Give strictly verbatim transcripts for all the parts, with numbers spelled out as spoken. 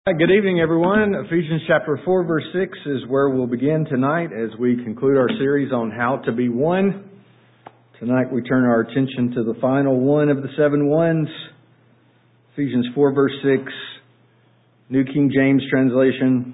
Hi, good evening, everyone. Ephesians chapter four, verse six is where we'll begin tonight as we conclude our series on how to be one. Tonight we turn our attention to the final one of the seven ones. Ephesians four, verse six, New King James translation.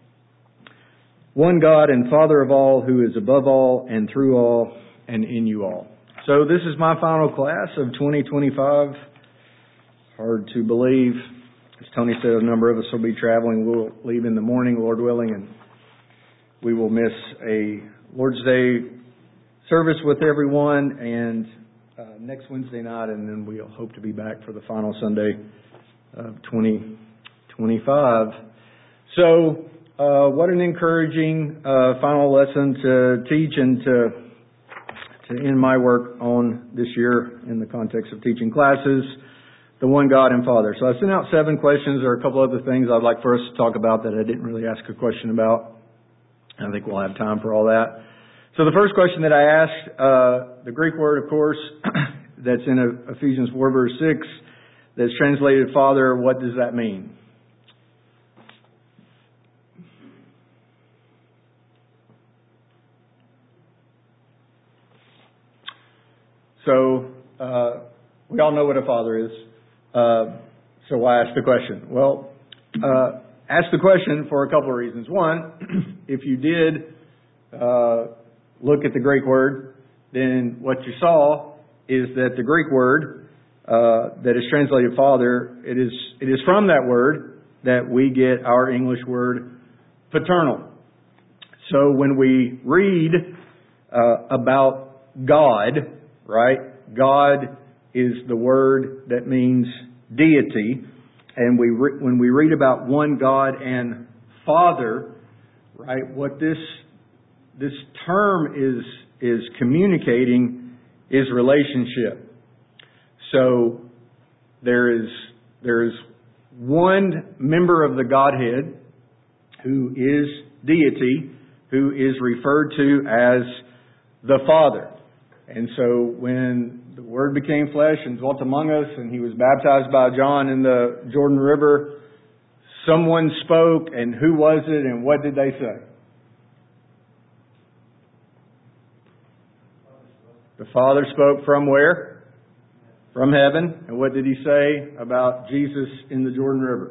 One God and Father of all, who is above all and through all and in you all. So this is my final class of twenty twenty-five. Hard to believe. As Tony said, a number of us will be traveling. We'll leave in the morning, Lord willing, and we will miss a Lord's Day service with everyone and uh, next Wednesday night, and then we'll hope to be back for the final Sunday of twenty twenty-five. So, uh, what an encouraging uh, final lesson to teach and to to end my work on this year in the context of teaching classes. The one God and Father. So I sent out seven questions. There are a couple other things I'd like for us to talk about that I didn't really ask a question about. I think we'll have time for all that. So the first question that I asked, uh, the Greek word, of course, that's in Ephesians four, verse six, that's translated Father, what does that mean? So, uh, we all know what a father is. Uh, so why ask the question? Well, uh, ask the question for a couple of reasons. One, if you did uh, look at the Greek word, then what you saw is that the Greek word uh, that is translated father, it is it is from that word that we get our English word paternal. So when we read uh, about God, right, God is the word that means deity. And we re- when we read about one God and Father, right, what this this term is is communicating is relationship. So there is there is one member of the Godhead who is deity, who is referred to as the Father. And so when the Word became flesh and dwelt among us, and He was baptized by John in the Jordan River, someone spoke, and who was it, and what did they say? The Father spoke from where? From heaven. And what did He say about Jesus in the Jordan River?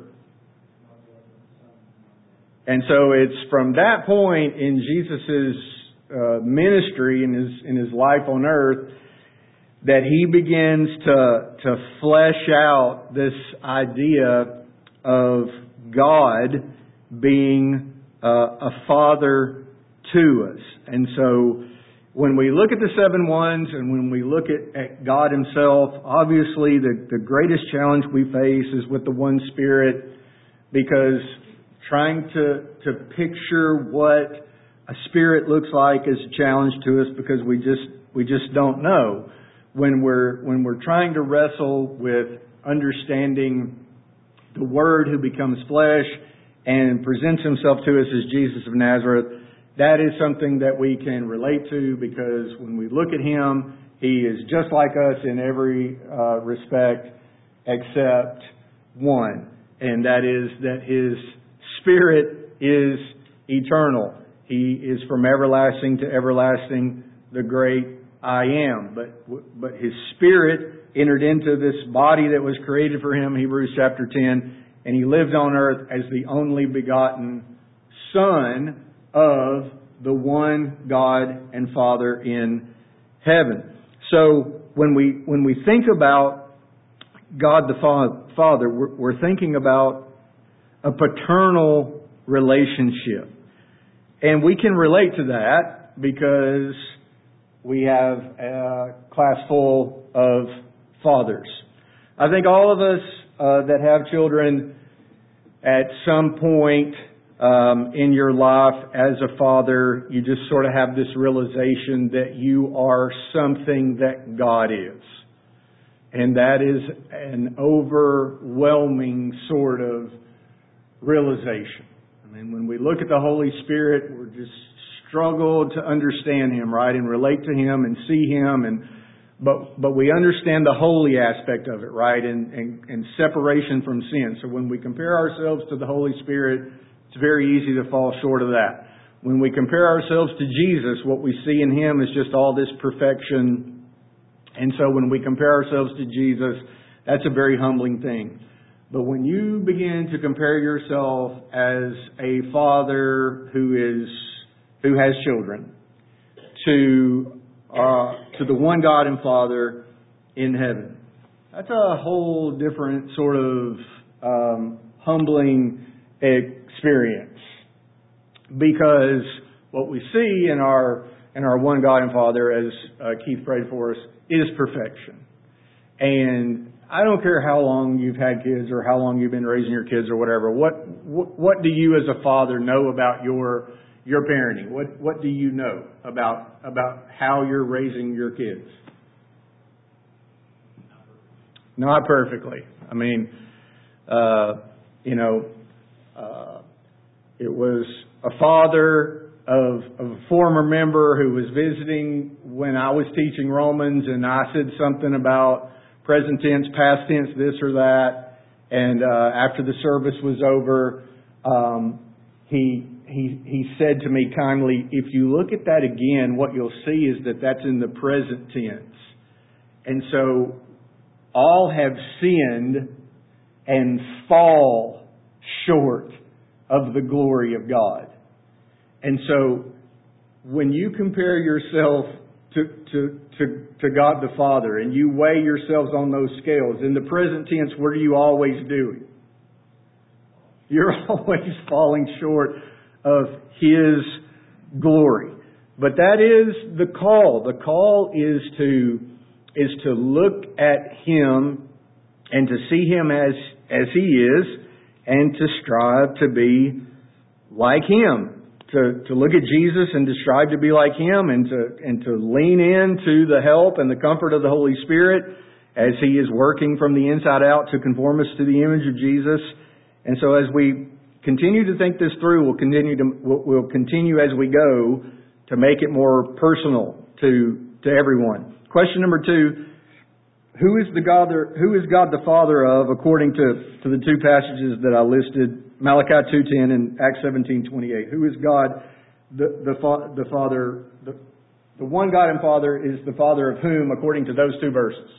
And so it's from that point in Jesus' uh, ministry, in his in his life on earth, that He begins to to flesh out this idea of God being uh, a Father to us. And so when we look at the seven ones and when we look at, at God Himself, obviously the, the greatest challenge we face is with the one Spirit, because trying to, to picture what a Spirit looks like is a challenge to us, because we just we just don't know. When we're when we're trying to wrestle with understanding the Word who becomes flesh and presents Himself to us as Jesus of Nazareth, that is something that we can relate to, because when we look at Him, He is just like us in every uh, respect except one, and that is that His Spirit is eternal. He is from everlasting to everlasting, the great I am. But but His Spirit entered into this body that was created for Him, Hebrews chapter ten, and He lived on earth as the only begotten Son of the one God and Father in heaven. So when we when we think about God the Father, we're, we're thinking about a paternal relationship. And we can relate to that because we have a class full of fathers. I think all of us uh, that have children at some point um, in your life as a father, you just sort of have this realization that you are something that God is. And that is an overwhelming sort of realization. I mean, when we look at the Holy Spirit, we're just struggle to understand Him, right? And relate to Him and see Him and But but we understand the holy aspect of it, right? And, and, and separation from sin. So when we compare ourselves to the Holy Spirit, it's very easy to fall short of that. When we compare ourselves to Jesus, what we see in Him is just all this perfection. And so when we compare ourselves to Jesus, that's a very humbling thing. But when you begin to compare yourself as a father who is who has children to uh, to the one God and Father in heaven, that's a whole different sort of um, humbling experience. Because what we see in our in our one God and Father, as uh, Keith prayed for us, is perfection. And I don't care how long you've had kids or how long you've been raising your kids or whatever. What what, what do you as a father know about your your parenting? What what do you know about about how you're raising your kids? Not perfectly. I mean, uh, you know, uh, it was a father of, of a former member who was visiting when I was teaching Romans, and I said something about present tense, past tense, this or that. And uh, after the service was over, um, he he he said to me kindly, "If you look at that again, what you'll see is that that's in the present tense." And so, all have sinned and fall short of the glory of God. And so, when you compare yourself to, to, to, to God the Father and you weigh yourselves on those scales, in the present tense, what are you always doing? You're always falling short of His glory. But that is the call. The call is to, is to look at Him and to see Him as, as He is, and to strive to be like Him. To, to look at Jesus and to strive to be like Him, and to, and to lean into the help and the comfort of the Holy Spirit as He is working from the inside out to conform us to the image of Jesus. And so as we continue to think this through, we'll continue to, we'll, we'll continue as we go to make it more personal to, to everyone. Question number two, who is the God, who is God the Father of, according to, to the two passages that I listed, Malachi two ten and Acts seventeen twenty-eight. Who is God, the the, fa- the Father, the, the one God and Father is the Father of whom, according to those two verses?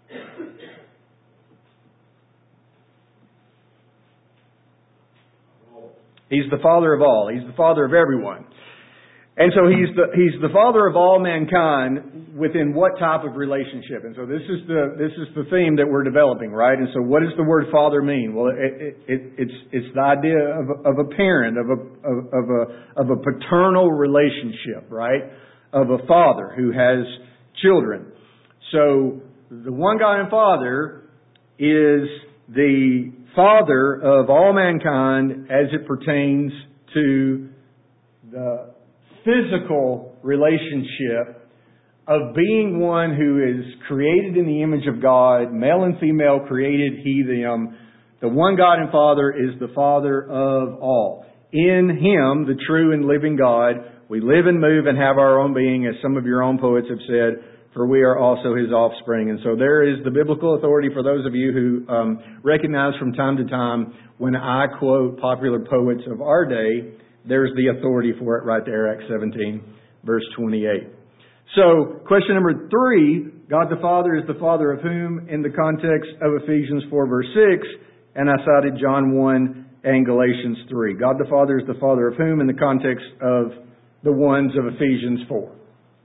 He's the Father of all. He's the Father of everyone. And so He's the He's the Father of all mankind within what type of relationship? And so this is the this is the theme that we're developing, right? And so what does the word Father mean? Well, it, it, it, it's it's the idea of a, of a parent, of a of, of a of a paternal relationship, right? Of a father who has children. So the one God and Father is the Father of all mankind as it pertains to the physical relationship of being one who is created in the image of God, male and female created He them. The one God and Father is the Father of all. In Him, the true and living God, we live and move and have our own being, as some of your own poets have said, for we are also His offspring. And so there is the biblical authority for those of you who um, recognize from time to time when I quote popular poets of our day, there's the authority for it right there, Acts seventeen, verse twenty-eight. So, question number three, God the Father is the Father of whom in the context of Ephesians four, verse six, and I cited John one and Galatians three. God the Father is the Father of whom in the context of the ones of Ephesians four.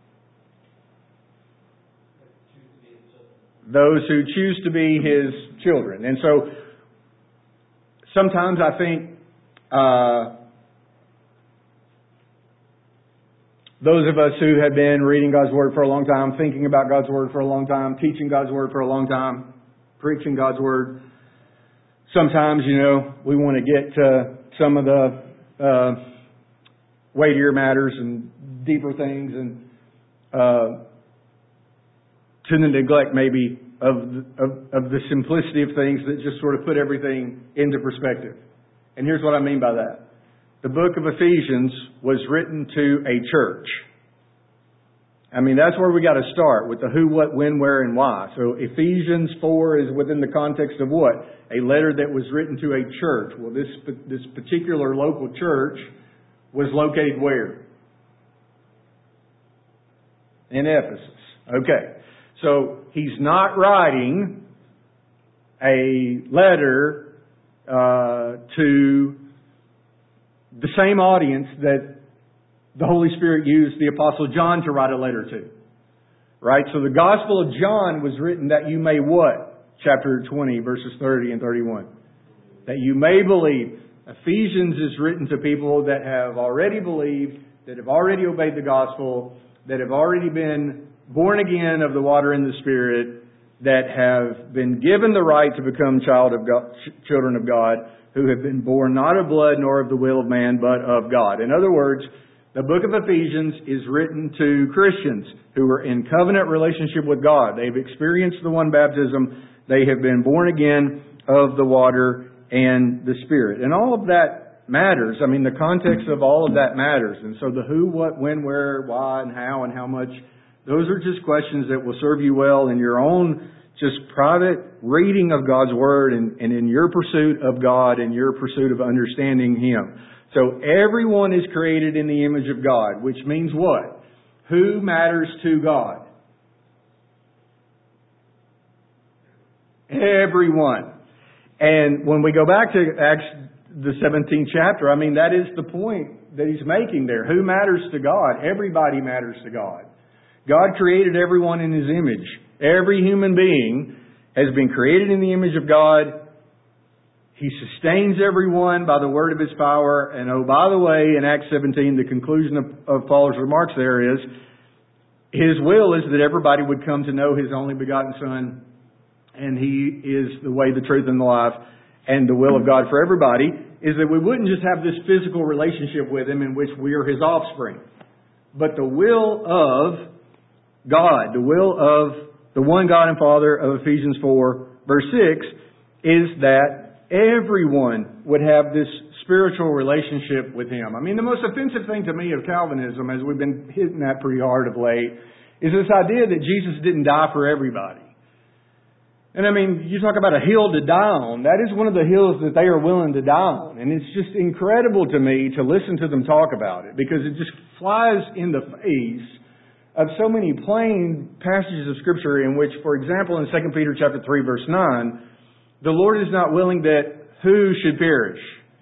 Those who choose to be His children. And so, sometimes I think uh, those of us who have been reading God's Word for a long time, thinking about God's Word for a long time, teaching God's Word for a long time, preaching God's Word, sometimes, you know, we want to get to some of the uh, weightier matters and deeper things, and uh, to the neglect maybe of, of of the simplicity of things that just sort of put everything into perspective. And here's what I mean by that. The book of Ephesians was written to a church. I mean, that's where we got to start, with the who, what, when, where, and why. So Ephesians four is within the context of what? A letter that was written to a church. Well, this, this particular local church was located where? In Ephesus. Okay. So he's not writing a letter uh, to the same audience that the Holy Spirit used the Apostle John to write a letter to. Right? So the Gospel of John was written that you may what? Chapter twenty, verses thirty and thirty-one. That you may believe. Ephesians is written to people that have already believed, that have already obeyed the Gospel, that have already been born again of the water and the Spirit, that have been given the right to become child of God, children of God, who have been born not of blood nor of the will of man, but of God. In other words, the book of Ephesians is written to Christians who are in covenant relationship with God. They've experienced the one baptism. They have been born again of the water and the Spirit. And all of that matters. I mean, the context of all of that matters. And so the who, what, when, where, why, and how, and how much, those are just questions that will serve you well in your own just private reading of God's Word and, and in your pursuit of God and your pursuit of understanding Him. So everyone is created in the image of God, which means what? Who matters to God? Everyone. And when we go back to Acts, the seventeenth chapter, I mean, that is the point that he's making there. Who matters to God? Everybody matters to God. God created everyone in His image. Every human being has been created in the image of God. He sustains everyone by the word of His power. And oh, by the way, in Acts seventeen, the conclusion of, of Paul's remarks there is, His will is that everybody would come to know His only begotten Son. And He is the way, the truth, and the life. And the will of God for everybody is that we wouldn't just have this physical relationship with Him in which we are His offspring. But the will of God, the will of the one God and Father of Ephesians four, verse six, is that everyone would have this spiritual relationship with Him. I mean, the most offensive thing to me of Calvinism, as we've been hitting that pretty hard of late, is this idea that Jesus didn't die for everybody. And I mean, you talk about a hill to die on. That is one of the hills that they are willing to die on. And it's just incredible to me to listen to them talk about it, because it just flies in the face of so many plain passages of Scripture in which, for example, in Second Peter chapter three, verse nine, the Lord is not willing that who should perish,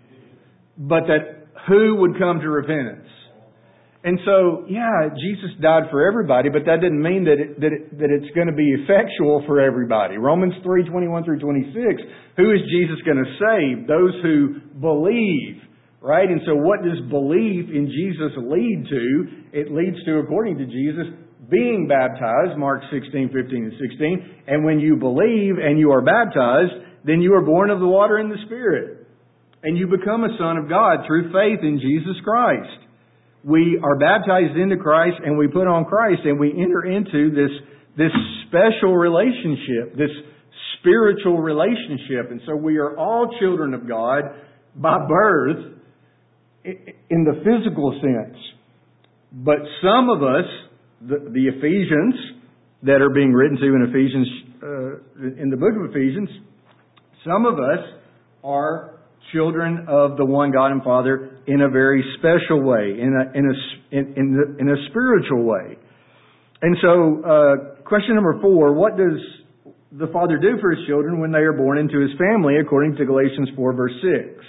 but that who would come to repentance. And so, yeah, Jesus died for everybody, but that didn't mean that it, that, it, that it's going to be effectual for everybody. Romans three, twenty-one through twenty-six, who is Jesus going to save? Those who believe, right? And so what does belief in Jesus lead to? It leads to, according to Jesus, being baptized, Mark sixteen, fifteen, and sixteen. And when you believe and you are baptized, then you are born of the water and the Spirit. And you become a son of God through faith in Jesus Christ. We are baptized into Christ and we put on Christ and we enter into this, this special relationship, this spiritual relationship. And so we are all children of God by birth in the physical sense. But some of us, the, the Ephesians that are being written to in Ephesians, uh, in the book of Ephesians, some of us are children of the one God and Father in a very special way, in a in a in, in, the, in a spiritual way. And so, uh, question number four: what does the Father do for His children when they are born into His family, according to Galatians four, verse six?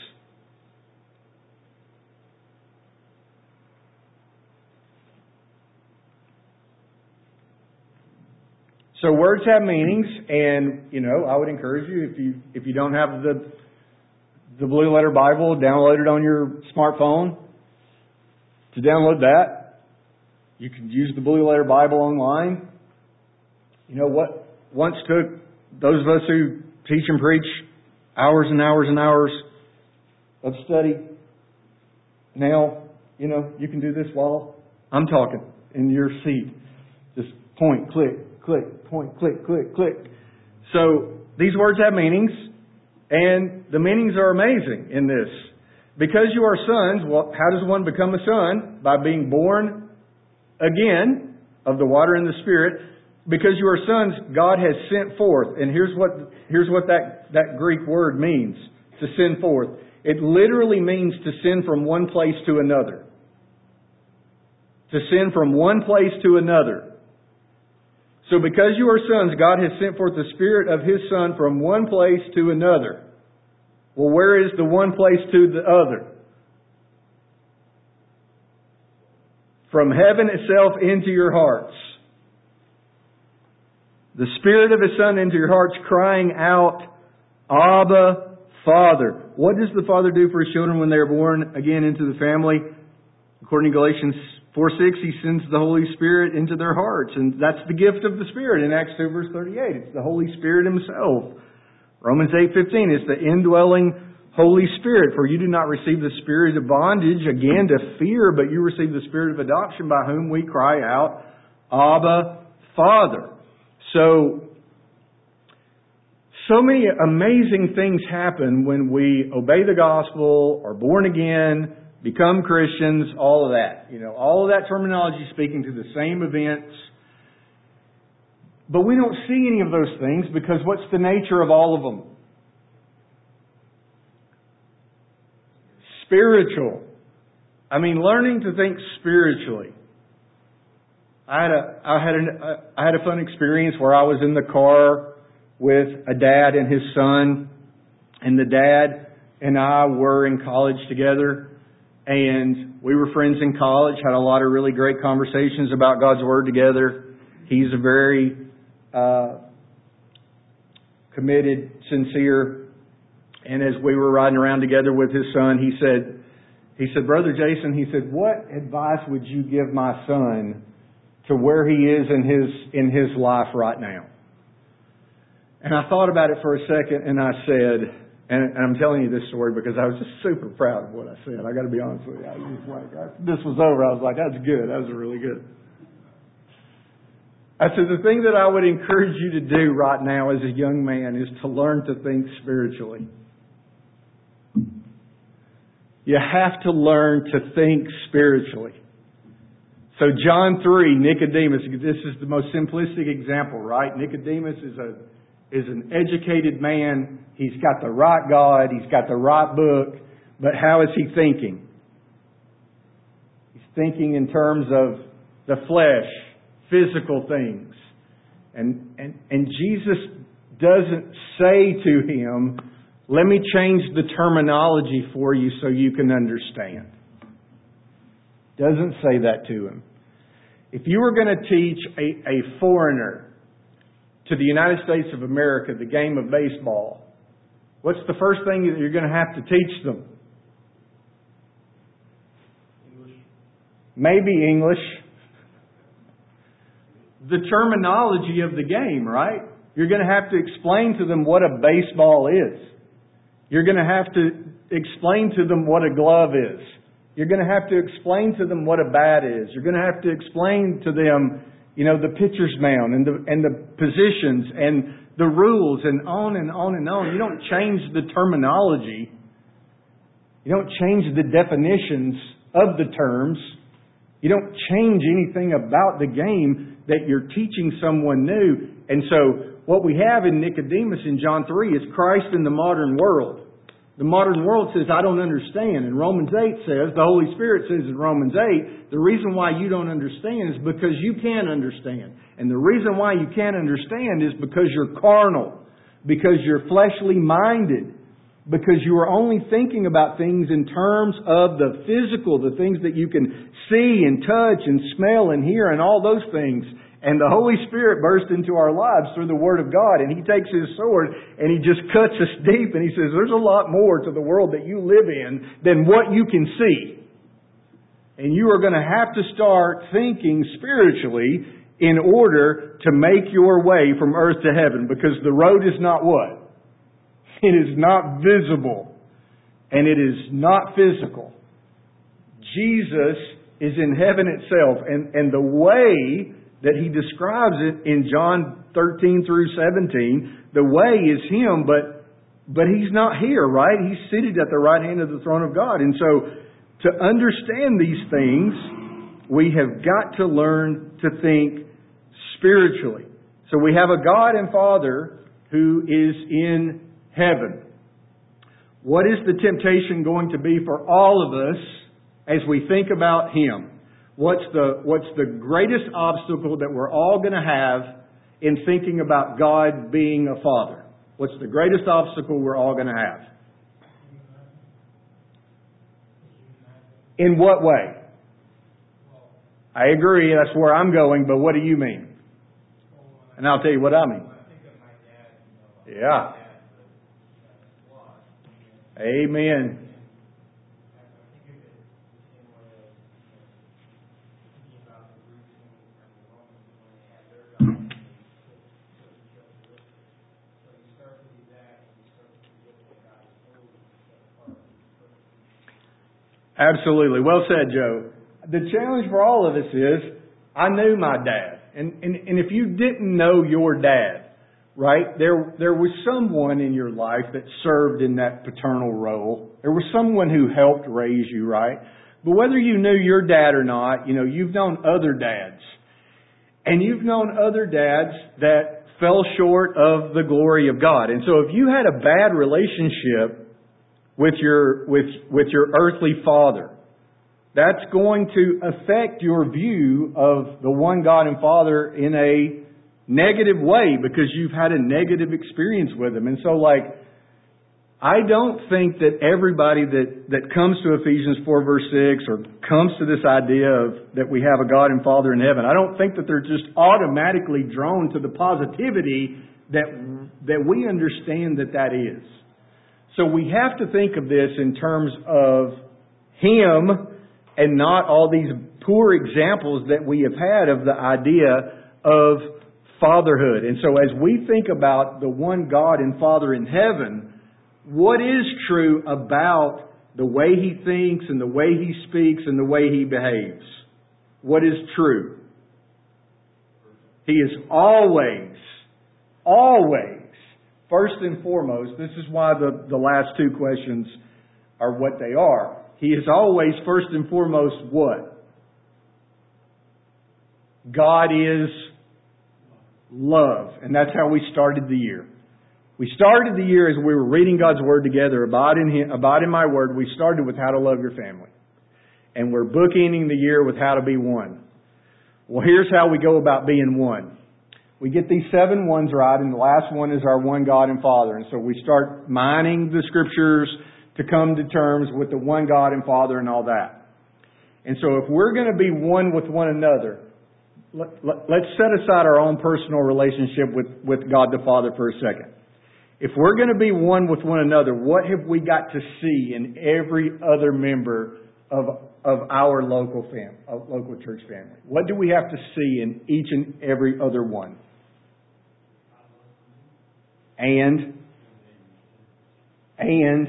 So words have meanings, and you know, I would encourage you, if you if you don't have the the Blue Letter Bible, download it on your smartphone. To download that, you can use the Blue Letter Bible online. You know what once took those of us who teach and preach hours and hours and hours of study. Now, you know, you can do this while I'm talking in your seat. Just point, click, click, point, click, click, click. So these words have meanings. And the meanings are amazing in this. Because you are sons, well, how does one become a son? By being born again, of the water and the Spirit, because you are sons, God has sent forth. And here's what, here's what that, that Greek word means, to send forth. It literally means to send from one place to another. To send from one place to another. So because you are sons, God has sent forth the Spirit of His Son from one place to another. Well, where is the one place to the other? From heaven itself into your hearts. The Spirit of His Son into your hearts, crying out, Abba, Father. What does the Father do for His children when they are born again into the family? According to Galatians four six, He sends the Holy Spirit into their hearts. And that's the gift of the Spirit in Acts two verse thirty-eight. It's the Holy Spirit Himself. Romans eight fifteen is the indwelling Holy Spirit. For you do not receive the spirit of bondage, again to fear, but you receive the Spirit of adoption, by whom we cry out, Abba, Father. So, so many amazing things happen when we obey the gospel, are born again, become Christians, all of that. You know, all of that terminology speaking to the same events. But we don't see any of those things because what's the nature of all of them? Spiritual. I mean, learning to think spiritually. I had a, I had an, I had a fun experience where I was in the car with a dad and his son, and the dad and I were in college together, and we were friends in college, had a lot of really great conversations about God's Word together. He's a very uh, committed, sincere, and as we were riding around together with his son, he said, he said, Brother Jason, he said, what advice would you give my son to where he is in his in his life right now? And I thought about it for a second, and I said, and, and I'm telling you this story because I was just super proud of what I said. I got to be honest with you. I was just like, after this was over, I was like, that's good. That was really good. I said, the thing that I would encourage you to do right now as a young man is to learn to think spiritually. You have to learn to think spiritually. So John three, Nicodemus, this is the most simplistic example, right? Nicodemus is a is an educated man. He's got the right God. He's got the right book. But how is he thinking? He's thinking in terms of the flesh, physical things. And, and, and Jesus doesn't say to him, let me change the terminology for you so you can understand. Doesn't say that to him. If you were going to teach a, a foreigner to the United States of America the game of baseball, what's the first thing that you're going to have to teach them? English. Maybe English. The terminology of the game, right? You're going to have to explain to them what a baseball is. You're going to have to explain to them what a glove is. You're going to have to explain to them what a bat is. You're going to have to explain to them, you know, the pitcher's mound and the and the positions and the rules and on and on and on. You don't change the terminology. You don't change the definitions of the terms. You don't change anything about the game that you're teaching someone new. And so what we have in Nicodemus in John three is Christ in the modern world. The modern world says, I don't understand. And Romans eight says, the Holy Spirit says in Romans eight, the reason why you don't understand is because you can't understand. And the reason why you can't understand is because you're carnal, because you're fleshly minded, because you are only thinking about things in terms of the physical, the things that you can see and touch and smell and hear and all those things. And the Holy Spirit bursts into our lives through the Word of God. And He takes His sword and He just cuts us deep. And He says, there's a lot more to the world that you live in than what you can see. And you are going to have to start thinking spiritually in order to make your way from earth to heaven. Because the road is not what? It is not visible. And it is not physical. Jesus is in heaven itself. And, and the way that He describes it in John thirteen through seventeen, the way is Him, but but He's not here, right? He's seated at the right hand of the throne of God. And so to understand these things, we have got to learn to think spiritually. So we have a God and Father who is in heaven. What is the temptation going to be for all of us as we think about Him? What's the, what's the greatest obstacle that we're all going to have in thinking about God being a Father? What's the greatest obstacle we're all going to have? In what way? I agree, that's where I'm going, but what do you mean? And I'll tell you what I mean. Yeah. Amen. Absolutely. Well said, Joe. The challenge for all of us is, I knew my dad. And, and, and if you didn't know your dad, right, there, there was someone in your life that served in that paternal role. There was someone who helped raise you, right? But whether you knew your dad or not, you know, you've known other dads. And you've known other dads that fell short of the glory of God. And so if you had a bad relationship with your with with your earthly father, that's going to affect your view of the one God and Father in a negative way because you've had a negative experience with Him. And so, like, I don't think that everybody that, that comes to Ephesians four verse six or comes to this idea of that we have a God and Father in heaven, I don't think that they're just automatically drawn to the positivity that that we understand that that is. So we have to think of this in terms of Him and not all these poor examples that we have had of the idea of fatherhood. And so as we think about the one God and Father in heaven, what is true about the way He thinks and the way He speaks and the way He behaves? What is true? He is always, always, first and foremost, this is why the, the last two questions are what they are. He is always, first and foremost, what? God is love. And that's how we started the year. We started the year as we were reading God's Word together, abide in Him, abide in my Word. We started with how to love your family. And we're bookending the year with how to be one. Well, here's how we go about being one. We get these seven ones right, and the last one is our one God and Father. And so we start mining the Scriptures to come to terms with the one God and Father and all that. And so if we're going to be one with one another, let, let, let's set aside our own personal relationship with, with God the Father for a second. If we're going to be one with one another, what have we got to see in every other member of of our local fam, of local church family? What do we have to see in each and every other one? And, and,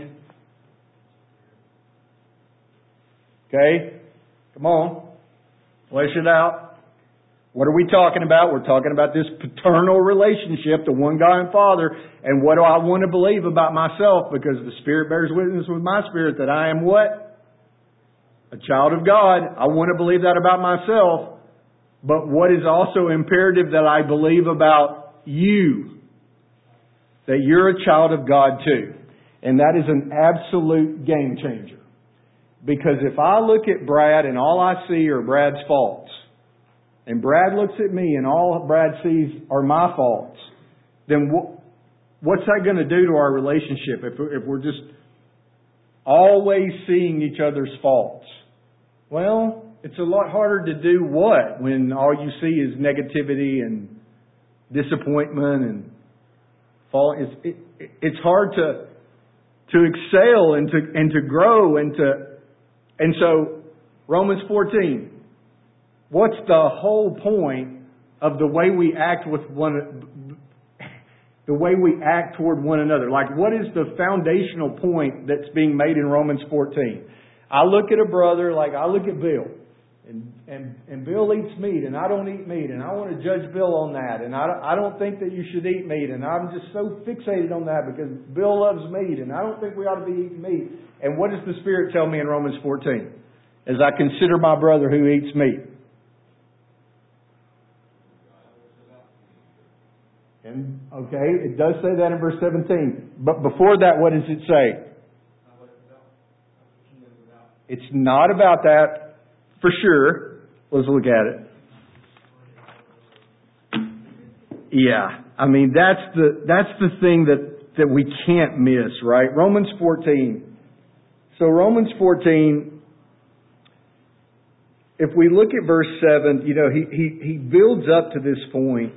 okay, come on, flesh it out. What are we talking about? We're talking about this paternal relationship, the one God and Father, and what do I want to believe about myself? Because the Spirit bears witness with my spirit that I am what? A child of God. I want to believe that about myself. But what is also imperative that I believe about you? That you're a child of God too. And that is an absolute game changer. Because if I look at Brad and all I see are Brad's faults, and Brad looks at me and all Brad sees are my faults, then what, what's that going to do to our relationship if, if we're just always seeing each other's faults? Well, it's a lot harder to do what when all you see is negativity and disappointment and fall. It's, it, it's hard to to excel and to and to grow and to and so Romans fourteen. What's the whole point of the way we act with one, the way we act toward one another? Like, what is the foundational point that's being made in Romans fourteen? I look at a brother, like I look at Bill, and and and Bill eats meat, and I don't eat meat, and I want to judge Bill on that, and I I don't think that you should eat meat, and I'm just so fixated on that because Bill loves meat, and I don't think we ought to be eating meat. And what does the Spirit tell me in Romans fourteen? as I consider my brother who eats meat. And, okay, it does say that in verse seventeen. But before that, what does it say? It's not about that, for sure. Let's look at it. Yeah, I mean, that's the that's the thing that, that we can't miss, right? Romans fourteen. So Romans fourteen, if we look at verse seven, you know, he, he, he builds up to this point.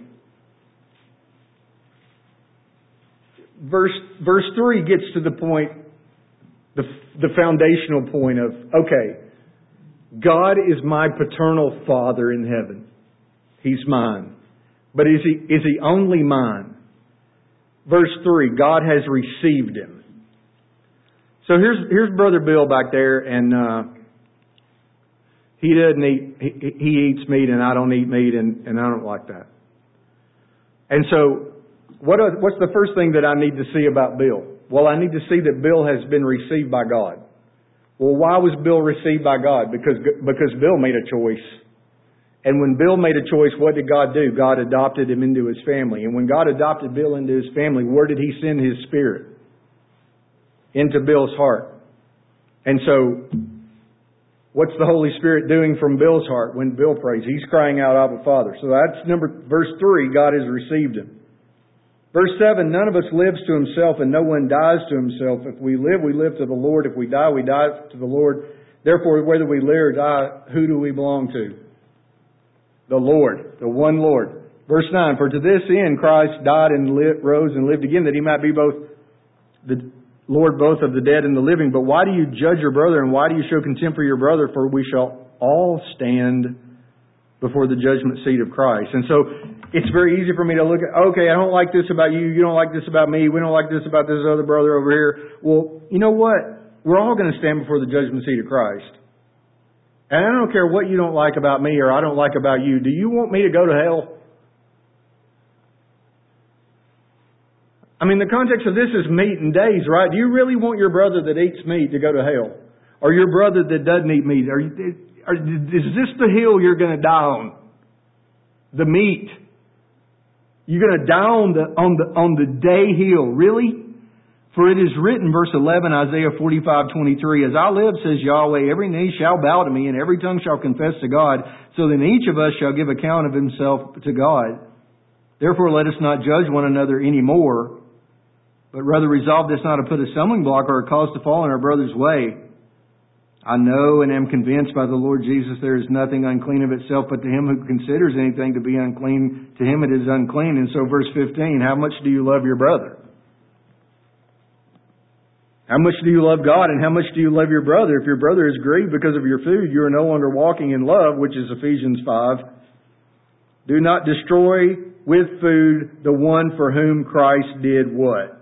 Verse, verse three gets to the point, the, the foundational point of, okay, God is my paternal Father in heaven. He's mine. But is He, is He only mine? Verse three, God has received Him. So here's, here's Brother Bill back there, and uh, he doesn't eat, he, he eats meat and I don't eat meat, and, and I don't like that. And so, What are, what's the first thing that I need to see about Bill? Well, I need to see that Bill has been received by God. Well, why was Bill received by God? Because, because Bill made a choice. And when Bill made a choice, what did God do? God adopted him into His family. And when God adopted Bill into His family, where did He send His Spirit? Into Bill's heart. And so, what's the Holy Spirit doing from Bill's heart when Bill prays? He's crying out, Abba, Father. So that's number, verse three, God has received him. Verse seven, none of us lives to himself and no one dies to himself. If we live, we live to the Lord. If we die, we die to the Lord. Therefore, whether we live or die, who do we belong to? The Lord, the one Lord. Verse nine, for to this end Christ died and lived, rose and lived again, that He might be both the Lord both of the dead and the living. But why do you judge your brother, and why do you show contempt for your brother? For we shall all stand before the judgment seat of Christ. And so, it's very easy for me to look at, okay, I don't like this about you, you don't like this about me, we don't like this about this other brother over here. Well, you know what? We're all going to stand before the judgment seat of Christ. And I don't care what you don't like about me or I don't like about you. Do you want me to go to hell? I mean, the context of this is meat and days, right? Do you really want your brother that eats meat to go to hell? Or your brother that doesn't eat meat? Are you, are, is this the hill you're going to die on? The meat. You're going to die on the, on the, on the day hill. Really? For it is written, verse eleven, Isaiah forty-five twenty-three, as I live, says Yahweh, every knee shall bow to me and every tongue shall confess to God. So then each of us shall give account of himself to God. Therefore let us not judge one another any more, but rather resolve this not to put a stumbling block or a cause to fall in our brother's way. I know and am convinced by the Lord Jesus there is nothing unclean of itself, but to him who considers anything to be unclean, to him it is unclean. And so verse fifteen, how much do you love your brother? How much do you love God, and how much do you love your brother? If your brother is grieved because of your food, you are no longer walking in love, which is Ephesians five. Do not destroy with food the one for whom Christ did what?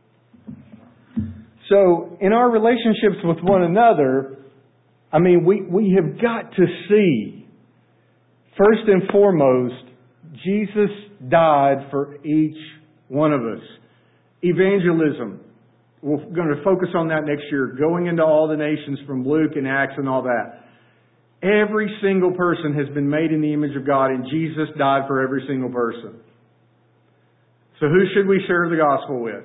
So, in our relationships with one another, I mean, we, we have got to see, first and foremost, Jesus died for each one of us. Evangelism. We're going to focus on that next year. Going into all the nations from Luke and Acts and all that. Every single person has been made in the image of God, and Jesus died for every single person. So who should we share the gospel with?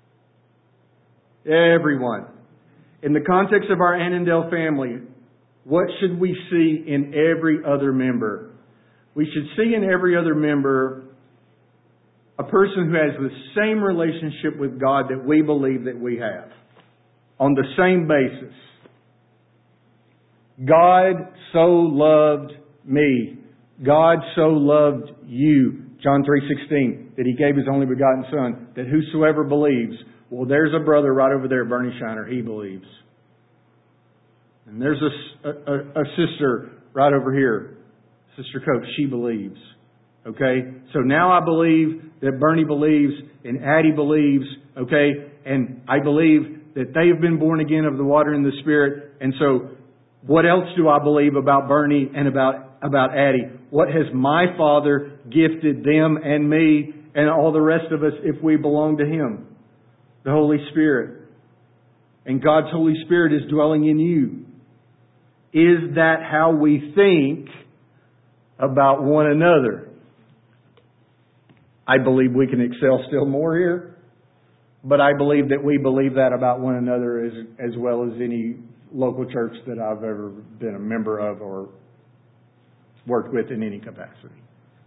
Everyone. In the context of our Annandale family, what should we see in every other member? We should see in every other member a person who has the same relationship with God that we believe that we have. On the same basis. God so loved me. God so loved you. John three sixteen, that He gave His only begotten Son, that whosoever believes. Well, there's a brother right over there, Bernie Shiner. He believes. And there's a, a, a sister right over here, Sister Cope. She believes. Okay? So now I believe that Bernie believes and Addie believes. Okay? And I believe that they have been born again of the water and the Spirit. And so what else do I believe about Bernie and about, about Addie? What has my Father gifted them and me and all the rest of us if we belong to Him? The Holy Spirit. And God's Holy Spirit is dwelling in you. is that how we think about one another? I believe we can excel still more here, but I believe that we believe that about one another as, as well as any local church that I've ever been a member of or worked with in any capacity.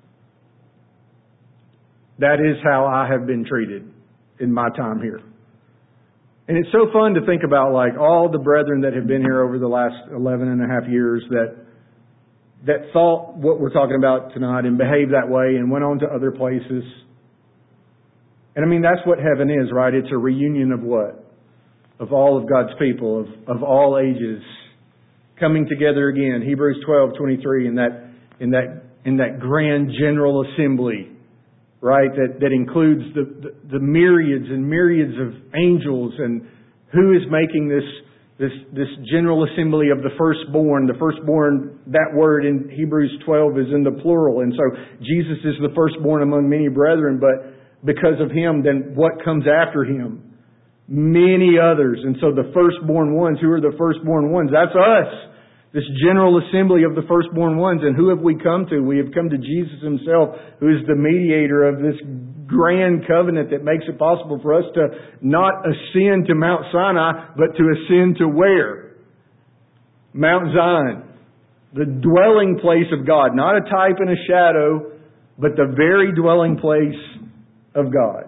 That is how I have been treated in my time here. And it's so fun to think about, like, all the brethren that have been here over the last eleven and a half years that that thought what we're talking about tonight and behaved that way and went on to other places. And I mean, that's what heaven is, right? It's a reunion of what? Of all of God's people, of, of all ages, coming together again. Hebrews twelve twenty-three, in that in that in that grand general assembly, right? That that includes the, the, the myriads and myriads of angels, and who is making this this this general assembly of the firstborn. The firstborn, that word in Hebrews twelve is in the plural, and so Jesus is the firstborn among many brethren. But because of Him, then what comes after Him? Many others. And so the firstborn ones, who are the firstborn ones? That's us. This general assembly of the firstborn ones. And who have we come to? We have come to Jesus Himself, who is the mediator of this grand covenant that makes it possible for us to not ascend to Mount Sinai, but to ascend to where? Mount Zion. The dwelling place of God. Not a type and a shadow, but the very dwelling place of God.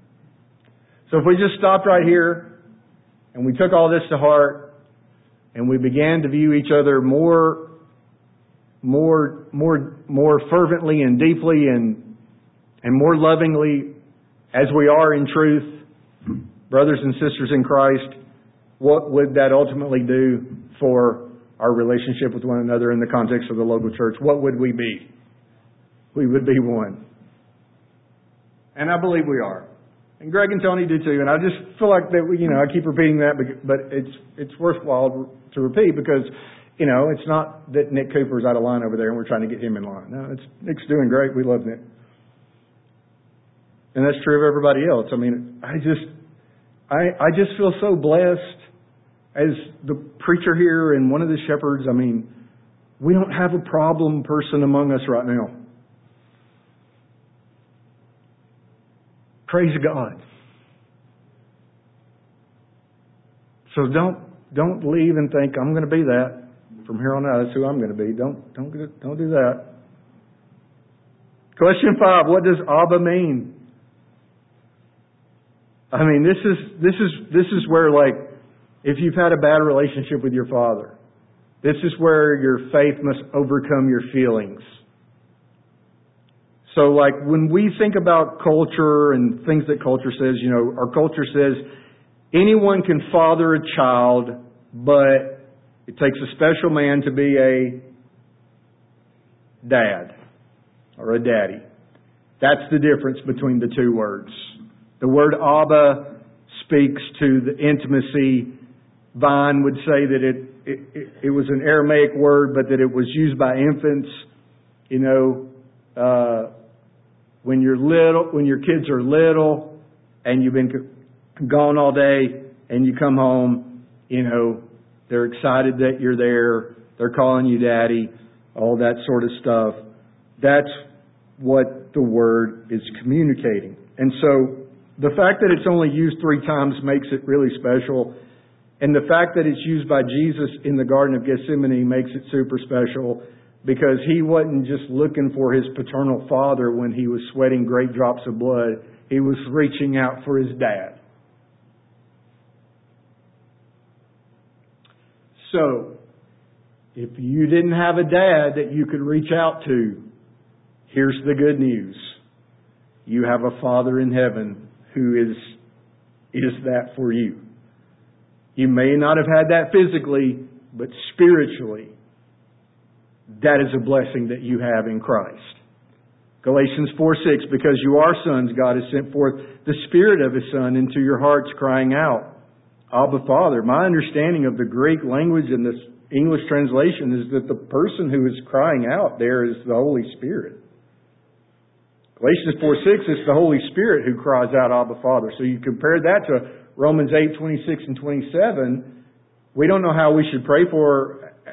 So if we just stopped right here and we took all this to heart and we began to view each other more, more, more, more fervently and deeply and and more lovingly as we are in truth, brothers and sisters in Christ, what would that ultimately do for our relationship with one another in the context of the local church? What would we be? We would be one. And I believe we are. And Greg and Tony do too. And I just feel like that, you know, I keep repeating that, but it's it's worthwhile to repeat because, you know, it's not that Nick Cooper's out of line over there and we're trying to get him in line. No, it's Nick's doing great. We love Nick. And that's true of everybody else. I mean, I just, I, I just feel so blessed as the preacher here and one of the shepherds. I mean, we don't have a problem person among us right now. Praise God. So don't don't leave and think I'm going to be that from here on out. That's who I'm going to be. Don't don't don't do that. Question five: what does Abba mean? I mean, this is this is this is where, like, if you've had a bad relationship with your father, this is where your faith must overcome your feelings. So, like, when we think about culture and things that culture says, you know, our culture says anyone can father a child, but it takes a special man to be a dad or a daddy. That's the difference between the two words. The word Abba speaks to the intimacy. Vine would say that it, it, it, it was an Aramaic word, but that it was used by infants, you know, uh, when you're little, when your kids are little and you've been gone all day and you come home, you know, they're excited that you're there. They're calling you daddy, all that sort of stuff. That's what the word is communicating. And so the fact that it's only used three times makes it really special. And the fact that it's used by Jesus in the Garden of Gethsemane makes it super special, because He wasn't just looking for His paternal father when He was sweating great drops of blood. He was reaching out for His dad. So, if you didn't have a dad that you could reach out to, here's the good news. You have a Father in heaven who is, is that for you. You may not have had that physically, but spiritually, that is a blessing that you have in Christ. Galatians four six, because you are sons, God has sent forth the Spirit of His Son into your hearts, crying out, Abba, Father. My understanding of the Greek language and this English translation is that the person who is crying out there is the Holy Spirit. Galatians four six, it's the Holy Spirit who cries out, Abba, Father. So you compare that to Romans eight twenty-six and twenty-seven. We don't know how we should pray for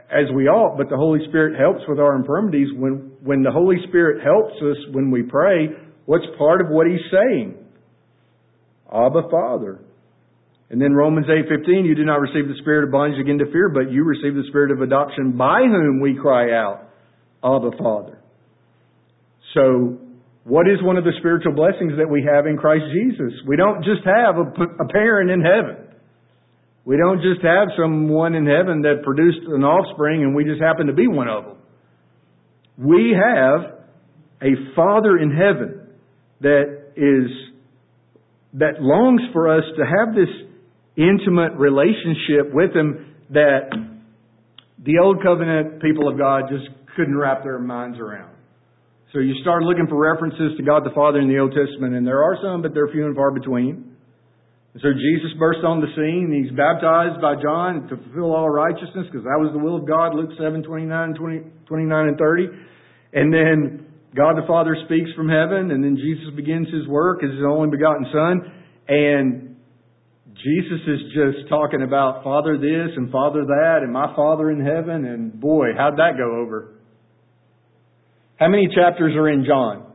as we ought, but the Holy Spirit helps with our infirmities. When, when the Holy Spirit helps us when we pray, what's part of what He's saying? Abba, Father. And then Romans eight fifteen, you do not receive the spirit of bondage again to fear, but you receive the spirit of adoption by whom we cry out, Abba, Father. So, what is one of the spiritual blessings that we have in Christ Jesus? We don't just have a, a parent in heaven. We don't just have someone in heaven that produced an offspring and we just happen to be one of them. We have a Father in heaven that is, that longs for us to have this intimate relationship with Him that the Old Covenant people of God just couldn't wrap their minds around. So you start looking for references to God the Father in the Old Testament, and there are some, but they're few and far between. And so Jesus bursts on the scene. He's baptized by John to fulfill all righteousness, because that was the will of God, Luke seven, twenty-nine, twenty, twenty-nine and thirty. And then God the Father speaks from heaven, and then Jesus begins His work as His only begotten Son. And Jesus is just talking about Father this and Father that and my Father in heaven. And boy, how'd that go over? How many chapters are in John?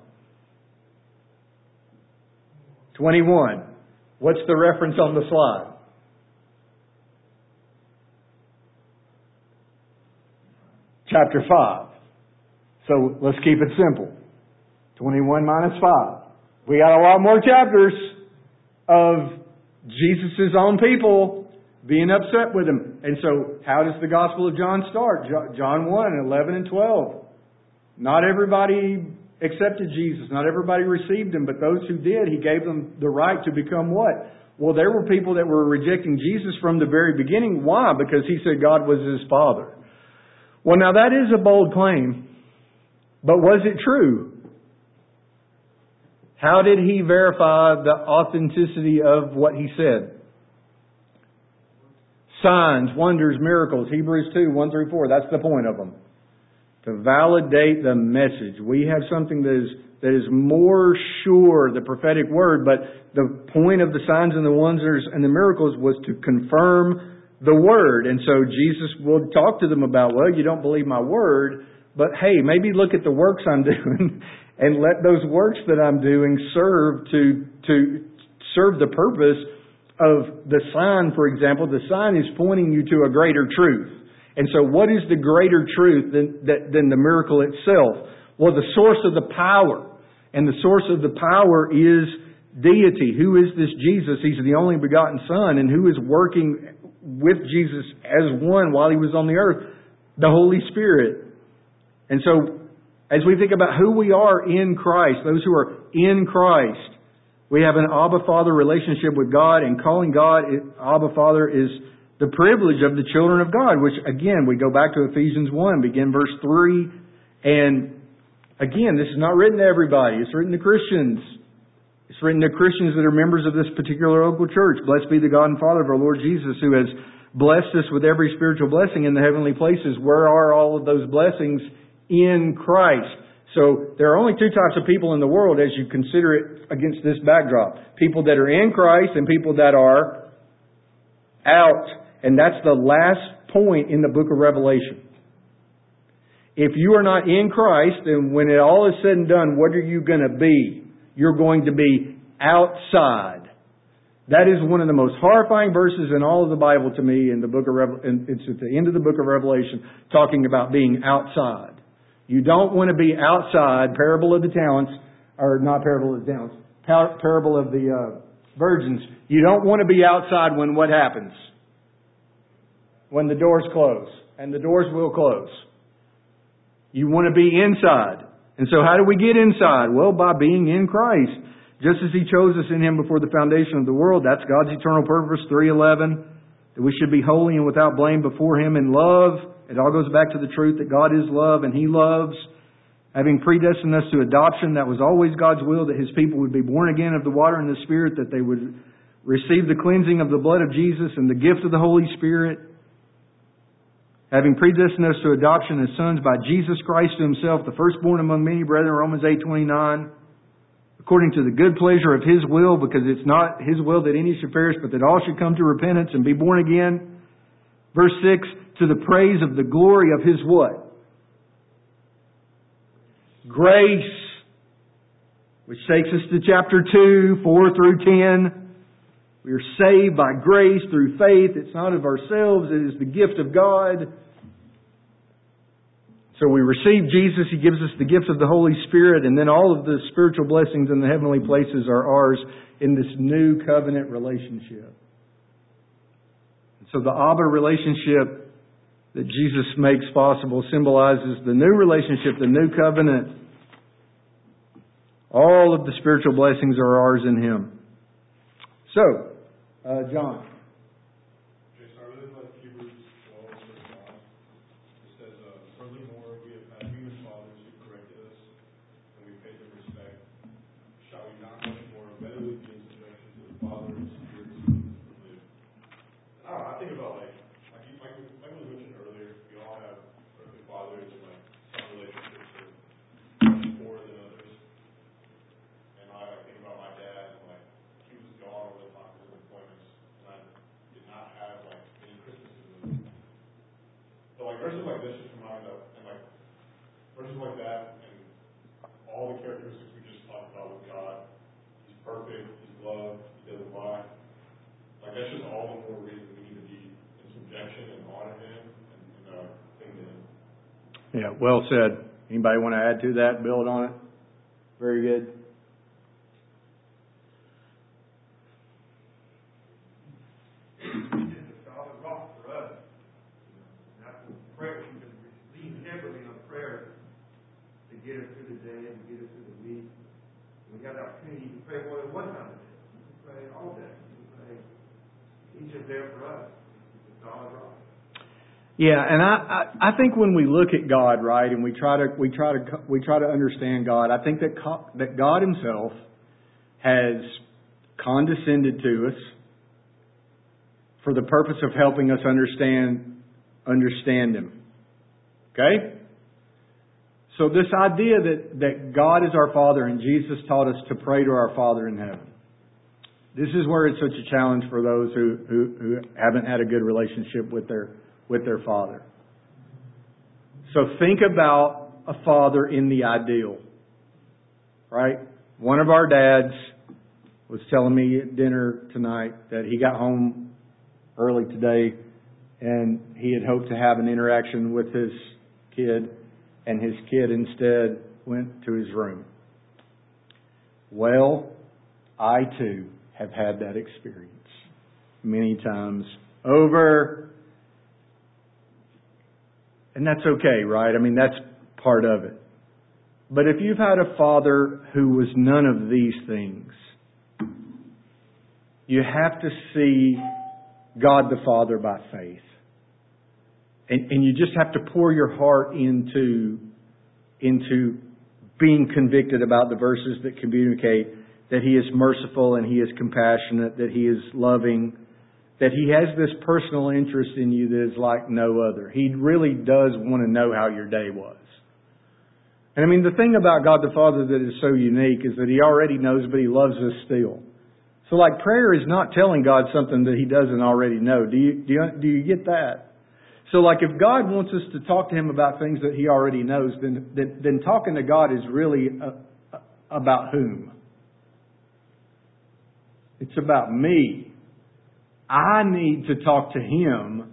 twenty-one. What's the reference on the slide? Chapter five. So let's keep it simple. twenty-one minus five. We got a lot more chapters of Jesus' own people being upset with Him. And so how does the Gospel of John start? John one, eleven and twelve. Not everybody accepted Jesus. Not everybody received Him. But those who did, He gave them the right to become what? Well, there were people that were rejecting Jesus from the very beginning. Why? Because He said God was His Father. Well, now that is a bold claim. But was it true? How did He verify the authenticity of what He said? Signs, wonders, miracles. Hebrews two, one through four. That's the point of them. To validate the message. We have something that is, that is more sure, the prophetic word, but the point of the signs and the wonders and the miracles was to confirm the word. And so Jesus will talk to them about, well, you don't believe my word, but hey, maybe look at the works I'm doing and let those works that I'm doing serve to, to serve the purpose of the sign, for example. The sign is pointing you to a greater truth. And so what is the greater truth than, than the miracle itself? Well, the source of the power. And the source of the power is deity. Who is this Jesus? He's the only begotten Son. And who is working with Jesus as one while He was on the earth? The Holy Spirit. And so, as we think about who we are in Christ, those who are in Christ, we have an Abba Father relationship with God, and calling God Abba Father is the privilege of the children of God, which again, we go back to Ephesians one, begin verse three, and again, this is not written to everybody. It's written to Christians. It's written to Christians that are members of this particular local church. Blessed be the God and Father of our Lord Jesus, who has blessed us with every spiritual blessing in the heavenly places. Where are all of those blessings? In Christ. So there are only two types of people in the world as you consider it against this backdrop. People that are in Christ and people that are out. And that's the last point in the book of Revelation. If you are not in Christ, then when it all is said and done, what are you going to be? You're going to be outside. That is one of the most horrifying verses in all of the Bible to me in the book of Revelation. It's at the end of the book of Revelation, talking about being outside. You don't want to be outside, parable of the talents, or not parable of the talents, par- parable of the uh, virgins. You don't want to be outside when what happens? When the doors close. And the doors will close. You want to be inside. And so how do we get inside? Well, by being in Christ. Just as He chose us in Him before the foundation of the world. That's God's eternal purpose, three eleven. That we should be holy and without blame before Him in love. It all goes back to the truth that God is love and He loves. Having predestined us to adoption, that was always God's will, that His people would be born again of the water and the Spirit, that they would receive the cleansing of the blood of Jesus and the gift of the Holy Spirit. Having predestined us to adoption as sons by Jesus Christ to Himself, the firstborn among many brethren, Romans eight twenty-nine. According to the good pleasure of His will, because it's not His will that any should perish, but that all should come to repentance and be born again. Verse six, to the praise of the glory of His what? Grace. Which takes us to chapter two, four through ten. We are saved by grace through faith. It's not of ourselves. It is the gift of God. So we receive Jesus. He gives us the gift of the Holy Spirit. And then all of the spiritual blessings in the heavenly places are ours in this new covenant relationship. So the Abba relationship that Jesus makes possible symbolizes the new relationship, the new covenant. All of the spiritual blessings are ours in Him. So, uh, John. Okay, so I really like Hebrews twelve, verse five. It says, uh, furthermore, we have had human fathers who corrected us, and we paid them respect. Shall we not much more readily be in subjection to the Father and Spirit who live? I don't know, I think about like, like, you, like, like we mentioned earlier, we all have earthly fathers and like some relationships are much more than others. And I like, think about my dad, and like, he was gone all the time for his appointments, and I did not have like any Christmases with him. So like verses like this just remind me of, and like verses like that, and all the characteristics we just talked about with God. He's perfect, He's love, He doesn't lie. Like that's just all the more reason we need to be in subjection and honor Him and, and uh, cling to Him. Yeah, well said. Anybody want to add to that, build on it? Very good. Get us through the day and get us through the week. We got the opportunity to pray more than one time a day. We can pray all day. We can pray. He's just there for us. It's a solid rock. Yeah, and I, I, I think when we look at God, right, and we try to we try to we try to understand God, I think that that God Himself has condescended to us for the purpose of helping us understand understand Him. Okay? So this idea that, that God is our Father and Jesus taught us to pray to our Father in heaven. This is where it's such a challenge for those who, who, who haven't had a good relationship with their with their Father. So think about a father in the ideal. Right? One of our dads was telling me at dinner tonight that he got home early today and he had hoped to have an interaction with his kid. And his kid instead went to his room. Well, I too have had that experience many times over. And that's okay, right? I mean, that's part of it. But if you've had a father who was none of these things, you have to see God the Father by faith. And, and you just have to pour your heart into, into being convicted about the verses that communicate that He is merciful and He is compassionate, that He is loving, that He has this personal interest in you that is like no other. He really does want to know how your day was. And I mean, the thing about God the Father that is so unique is that He already knows, but He loves us still. So like prayer is not telling God something that He doesn't already know. Do you, do you, do you get that? So like if God wants us to talk to Him about things that He already knows, then then, then talking to God is really uh, about whom? It's about me. I need to talk to Him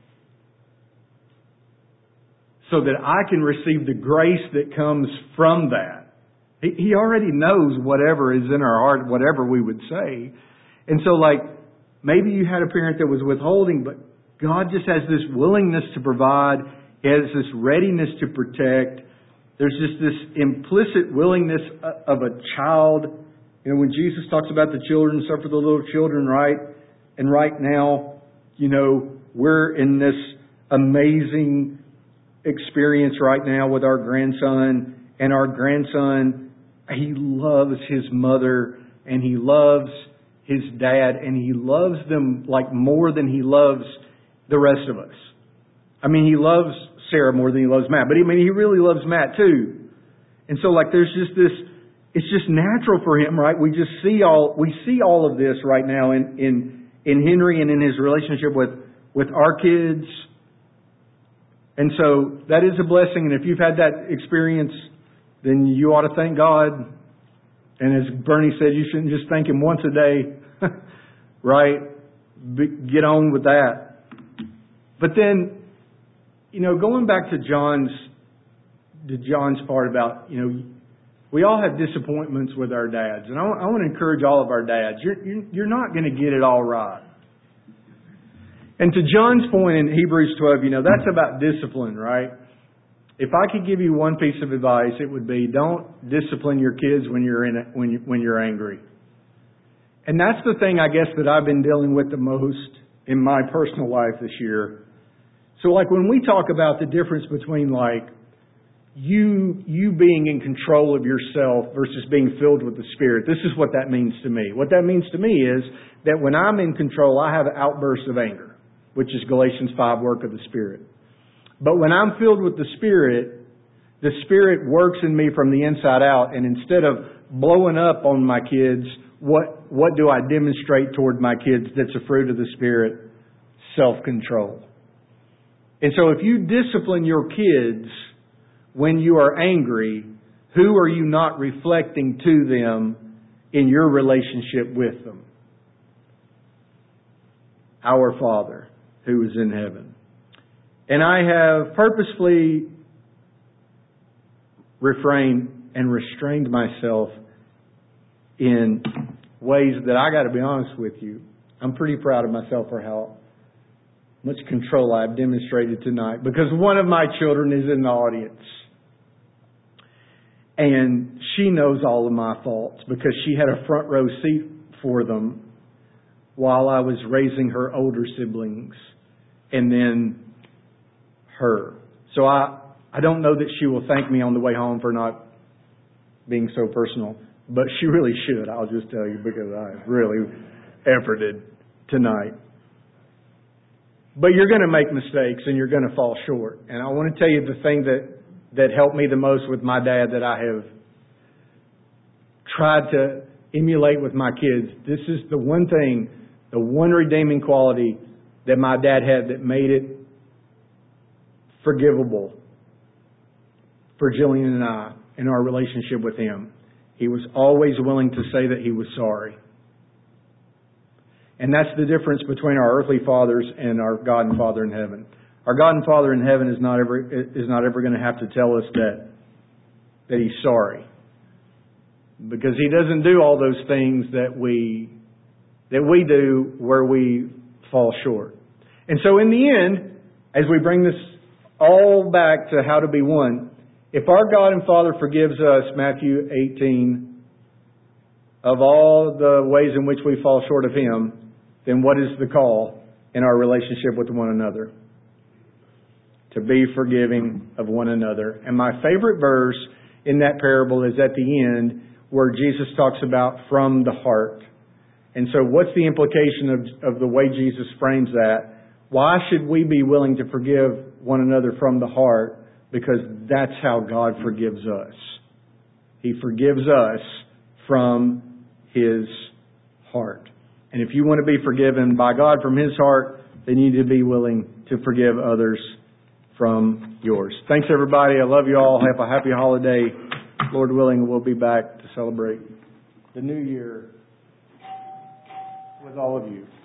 so that I can receive the grace that comes from that. He, he already knows whatever is in our heart, whatever we would say. And so like maybe you had a parent that was withholding, but God just has this willingness to provide. He has this readiness to protect. There's just this implicit willingness of a child. You know, when Jesus talks about the children, suffer the little children, right? And right now, you know, we're in this amazing experience right now with our grandson. And our grandson, he loves his mother and he loves his dad. And he loves them like more than he loves the rest of us. I mean, he loves Sarah more than he loves Matt. But I mean, he really loves Matt too. And so like there's just this, it's just natural for him, right? We just see all, we see all of this right now in, in, in Henry and in his relationship with, with our kids. And so that is a blessing. And if you've had that experience, then you ought to thank God. And as Bernie said, you shouldn't just thank Him once a day, right? Be, get on with that. But then, you know, going back to John's, to John's part about, you know, we all have disappointments with our dads. And I, I want to encourage all of our dads. You're, you're, you're not going to get it all right. And to John's point in Hebrews twelve, you know, that's about discipline, right? If I could give you one piece of advice, it would be don't discipline your kids when you're in a, when you, when you're angry. And that's the thing, I guess, that I've been dealing with the most in my personal life this year. So, like, when we talk about the difference between, like, you you being in control of yourself versus being filled with the Spirit, this is what that means to me. What that means to me is that when I'm in control, I have outbursts of anger, which is Galatians five, work of the Spirit. But when I'm filled with the Spirit, the Spirit works in me from the inside out. And instead of blowing up on my kids, what, what do I demonstrate toward my kids that's a fruit of the Spirit? Self-control. And so if you discipline your kids when you are angry, who are you not reflecting to them in your relationship with them? Our Father who is in heaven. And I have purposefully refrained and restrained myself in ways that I got to be honest with you. I'm pretty proud of myself for how much control I've demonstrated tonight, because one of my children is in the audience. And she knows all of my faults because she had a front row seat for them while I was raising her older siblings and then her. So I, I don't know that she will thank me on the way home for not being so personal, but she really should. I'll just tell you, because I really efforted tonight. But you're going to make mistakes and you're going to fall short. And I want to tell you the thing that, that helped me the most with my dad that I have tried to emulate with my kids. This is the one thing, the one redeeming quality that my dad had that made it forgivable for Jillian and I in our relationship with him. He was always willing to say that he was sorry. And that's the difference between our earthly fathers and our God and Father in heaven. Our God and Father in heaven is not ever is not ever going to have to tell us that that He's sorry, because He doesn't do all those things that we that we do where we fall short. And so, in the end, as we bring this all back to how to be one, if our God and Father forgives us, Matthew eighteen, of all the ways in which we fall short of Him, then what is the call in our relationship with one another? To be forgiving of one another. And my favorite verse in that parable is at the end, where Jesus talks about from the heart. And so what's the implication of, of the way Jesus frames that? Why should we be willing to forgive one another from the heart? Because that's how God forgives us. He forgives us from His heart. And if you want to be forgiven by God from His heart, then you need to be willing to forgive others from yours. Thanks, everybody. I love you all. Have a happy holiday. Lord willing, we'll be back to celebrate the new year with all of you.